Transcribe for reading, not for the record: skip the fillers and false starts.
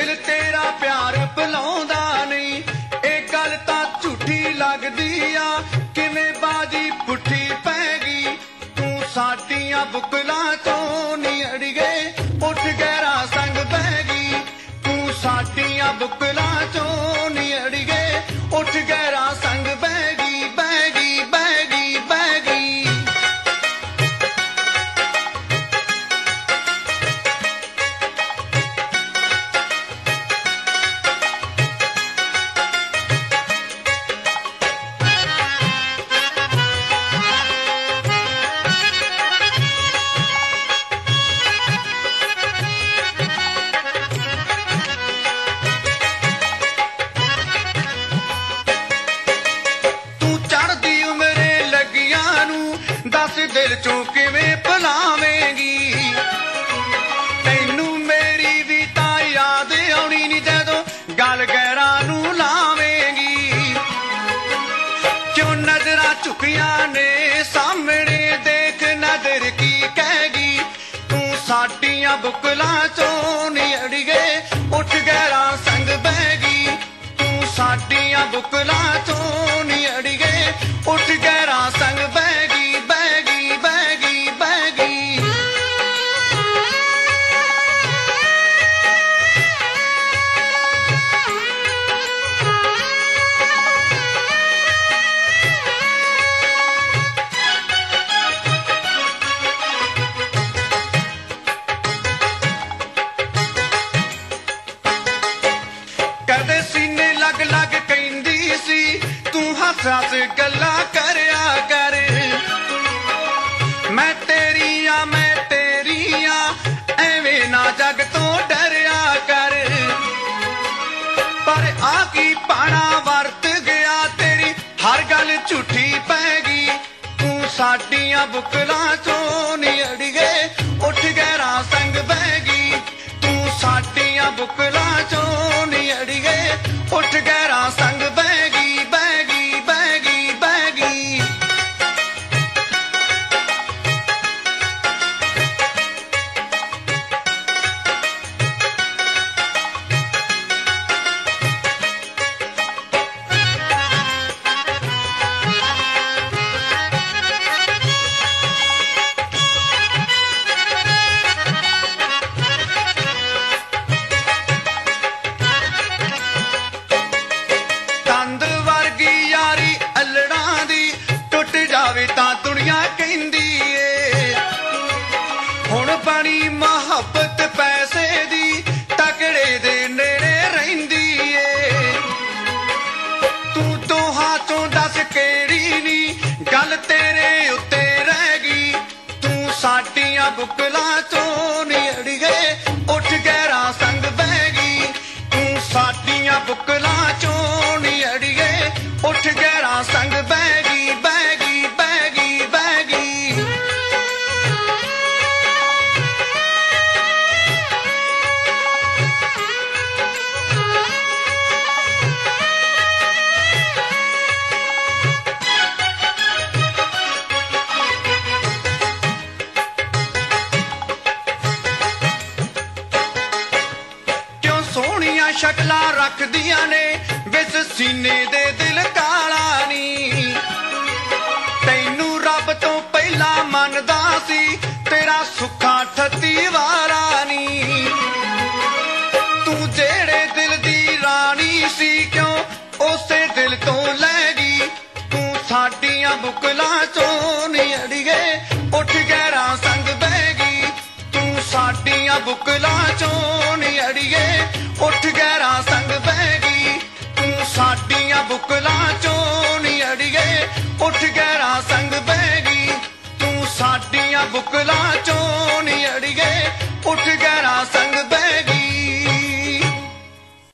दिल तेरा प्यार भुलाउंदा नहीं, ये गल तां झूठी लगदी आ। किवें बाजी पुठी पै गई तू साडियां बुकलां चों नी अड़िए, उठ गहरा संग बह गई तू साडियां बुकलां चों नी अड़िए, उठ गहरा संग बह गई बह गई बह गई बह गई। दिल चों किवें भुलावेंगी, तैनू मेरी भी तां याद आउणी नी जदों गल गैरां नू लावेंगी। क्यों नजरां झुकियां ने सामने देख नजर की कहगी, तू साडियां बुकलां चों नी अड़िए, उठ गहरा संग बह गई तू साडियां बुकलां चों नी अड़िए, उठ गहरा संग बह गई बह गई बह गई बह गई। कदे सीने लग लग कहंदी सी तू हस हस गल्लां करया कर, मैं तेरी आ एवें ना जग तो डरिया कर। पर आ की पाना वरत गया तेरी हर गल झूठी पै गई, तू साडियां बुकलां चों नी अड़िए, उठ गहरा संग बह गई तू साडियां बुकलां चों नी अड़िए, उठ गहरा संग बह गई बह गई बह गई बह गई। मोहब्बत पैसे दी तकड़े दे नेड़े रहिंदी ए, तू दोहां चों दस केड़ी नी गल तेरे उत्ते रह गई, तू साडियां बुकलां चों नी अड़िए, उठ गहरा संग बह गई तू साडियां बुकलां चों नी अड़िए, उठ गहरा संग बह गई बह गई बह गई बह गई। शक्लां रखदियां ने विच सीने दे दिल काला नी, तैनू रब तो पहला मनदा सी तेरा सुखा ठत्ती वारा नी। तू जेड़े दिल दी रानी सी क्यों उसे दिल तो लै गई, तू साडियां बुकलां चों नी अड़िए, उठ गहरा संग बह गई तू साडियां बुकलां चों नी अड़िए, उठ गहरा संग बह गई तू साडियां बुकलां चों नी अड़िए, उठ गहरा संग बह गई तू साडियां बुकलां चों